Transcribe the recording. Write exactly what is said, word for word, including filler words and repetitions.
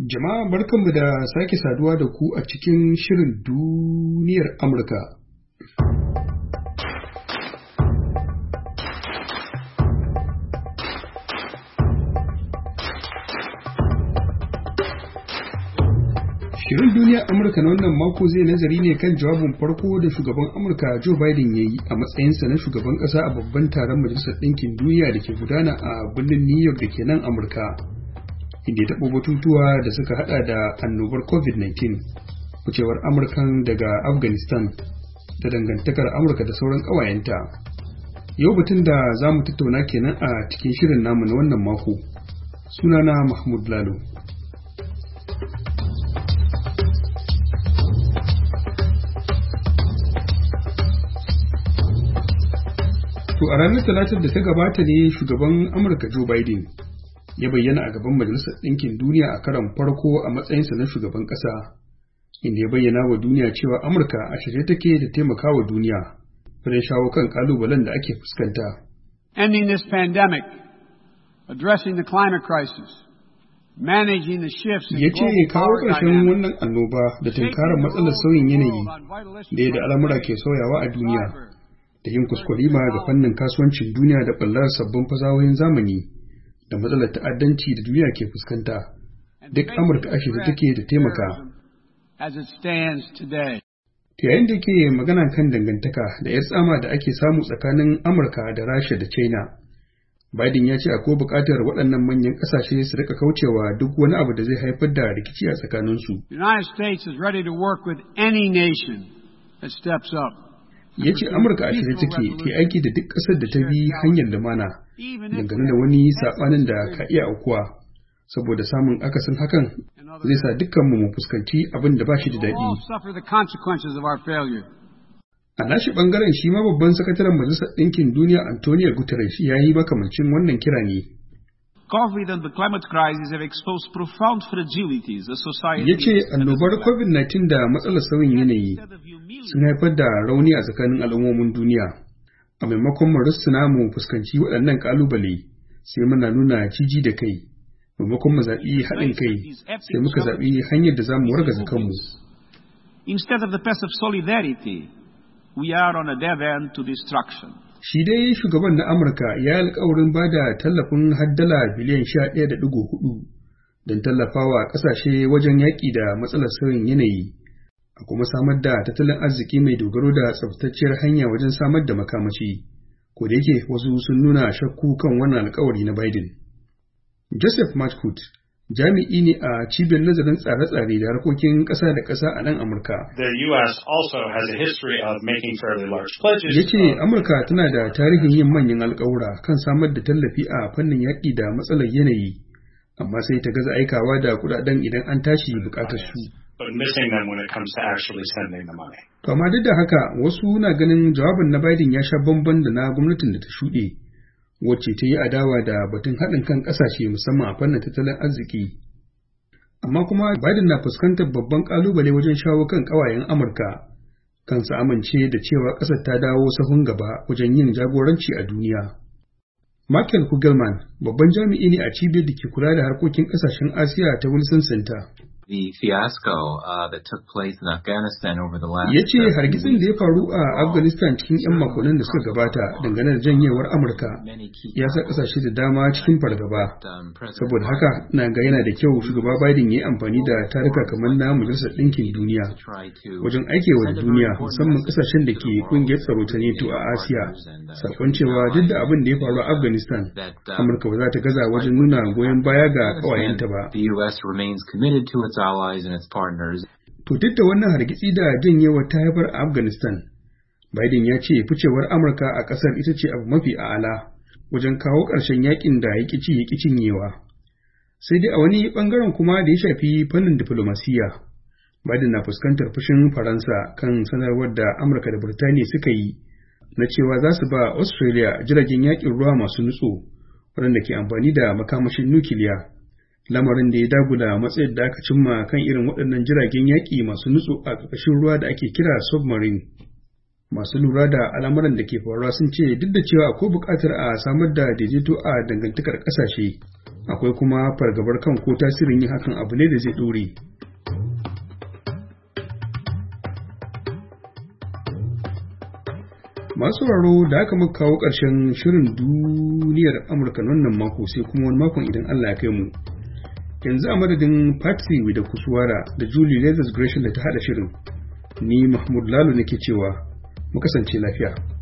Jama'a barkanmu da sake saduwa da ku a cikin shirin duniyar Amurka. Shirin duniyar Amurka na wannan mako zai nazari ne kan jawabin farko da shugaban Amurka Joe Biden ya yi a matsayinsa na shugaban ƙasa a babban taron Majalisar Ɗinkin Duniya da ke gudana a birnin New York da ke nan Amurka. Inda ya taɓo batutuwa da suka hada da annobar covid nineteen, wucewar Amurkan daga Afghanistan da dangantakar Amurka da sauran ƙawayenta. Yau batun da za mu tattauna kenan a cikin shirin namu na wannan mako. Sunana Mahmud Lalo. To a ranar Talatar da ta gabata ne shugaban Amurka Joe Biden ya bayyana a gaban Majalisar Ɗinkin Duniya a karon farko a matsayinsa na shugaban ƙasa, inda ya bayyana wa duniya cewa Amurka a shirye take da taimaka wa duniya wajen shawo kan ƙalubalen da ake fuskanta. Ending this pandemic, addressing the climate crisis, managing the shifts in Ya ce global kawo power ƙarshen dynamics, wannan annoba da tunkarar matsalar sauyin yanayi da yadda al'amura ke sauyawa a duniya, da yin kuskurima ga fannin kasuwancin duniya da ɓallar sabbin fasahohin zamani da matsalar ta'addanci da duniya ke fuskanta. Duk Amurka a shirye take da taimaka. as it stands today. Ta yayin da ke magana kan dangantaka da 'yar tsama da ake samu tsakanin Amurka da Rasha da China, Biden ya ce akwai buƙatar waɗannan manyan ƙasashe su rika kaucewa duk wani abu da zai haifar da rikici a tsakaninsu. The United States is ready to work with any nation that steps up. Ya ce Amurka a shirye take ta yi aiki da duk ƙasar da ta bi hanyar lumana dangane da wani saɓanin da ka iya aukuwa, saboda samun akasin hakan zai sa dukkanmu mu fuskanci abin da ba shi da We'll all daɗi. suffer the consequences of our failure. A nashi ɓangaren shi ma babban sakataren Majalisar Ɗinkin Duniya Antonio Guterres ya yi makamancin wannan kira ne. COVID and the climate crisis have exposed profound fragilities of society. Ya ce annobar covid nineteen da matsalar sauyin yanayi sun haifar da rauni a tsakanin al'ummomin duniya. A maimakon mu rustuna mu fuskanci waɗannan ƙalubale, sai muna nuna jiji da kai. Maimakon mu zaɓi haɗin kai, sai muka zaɓi hanyar da za mu wargaza kanmu. Instead of the path of solidarity, we are on a dead end to destruction. Shi dai shugaban na Amurka ya yi alkawarin ba da tallafin haddala biliyan sha ɗaya da ɗigo hudu don tallafawa ƙasashe wajen yaƙi da matsalar sauyin yanayi, a kuma samar da tattalin arziki mai dogaro da tsabtacciyar hanya wajen samar da makamashi, ko da yake wasu sun nuna shakku kan wannan alkawari na Biden. Joseph Matkoot jami'i ne a cibiyar nazarin tsare-tsare da harkokin ƙasa da ƙasa a nan Amurka. The U S also has a history of making fairly large pledges. Ya ce Amurka tana da tarihin yin manyan alƙawura kan samar da tallafi a fannin yaƙi da matsalar yanayi, amma sai ta gaza aikawa da kuɗaɗen idan an tashi buƙatar su. But missing them when it comes to actually sending the money. To amma duk da haka wasu na ganin jawabin na Biden ya sha bamban da na gwamnatin da ta shuɗe, wacce ta yi adawa da batun haɗin kan ƙasashe musamman a fannin tattalin arziki. Amma kuma Biden na fuskantar babban ƙalubale wajen shawo kan ƙawayen Amurka kan su amince da cewa ƙasar ta dawo sahun gaba wajen yin jagoranci a duniya. Michael Kugelman babban jami'i ne a cibiyar da ke kula da harkokin ƙasashen Asiya ta Wilson Center. The fiasco uh, that took place in Afghanistan over the last Ya ce hargitsin da ya faru a Afghanistan cikin 'yan makonnin da suka gabata dangane da janyewar Amurka ya sa ƙasashe da dama cikin fargaba. Saboda haka, na ga yana da kyau shugaba Biden ya yi amfani da taruka kamar na Majalisar Ɗinkin Duniya wajen aikewa da duniya, musamman ƙasashen da ke ƙungiyar tsaro ta NATO a Asiya, sakon cewa duk da abin da ya faru a Afghanistan, Amurka ba za ta gaza wajen nuna goyon baya ga ƙawayenta ba. The U S remains committed to its allies and its partners. To duk da wannan hargitsi da janyewar ta haifar a Afghanistan, Biden ya ce ficewar Amurka a ƙasar ita ce abu mafi a'ala wajen kawo ƙarshen yakin da ya ƙici ya ƙi cinyewa. Sai dai a wani ɓangaren kuma da ya shafi fannin diflomasiyya, Biden na fuskantar fushin Faransa kan sanarwar da Amurka da Birtaniya suka yi na cewa za su ba Australia jiragen yakin ruwa masu nutso waɗanda ke amfani da makamashin nukiliya. Lamarin da ya dagula matsayar da aka cimma kan irin waɗannan jiragen yaƙi masu nutso a ƙarƙashin ruwa da ake kira submarine. Masu lura da al'amuran da ke faruwa sun ce duk da cewa akwai buƙatar a samar da daidaito a dangantakar ƙasashe, akwai kuma fargabar kan ko tasirin yin hakan abu ne da zai ɗore. Masu sauraro da aka muka kawo ƙarshen shirin duniyar Amurka wannan mako sai kuma wani makon idan Allah ya kai mu. Yanzu a madadin Patsy da Kuswara da Julie Leathers Gresham da ta haɗa shirin, ni Mahmud Lalo nake cewa mu kasance lafiya.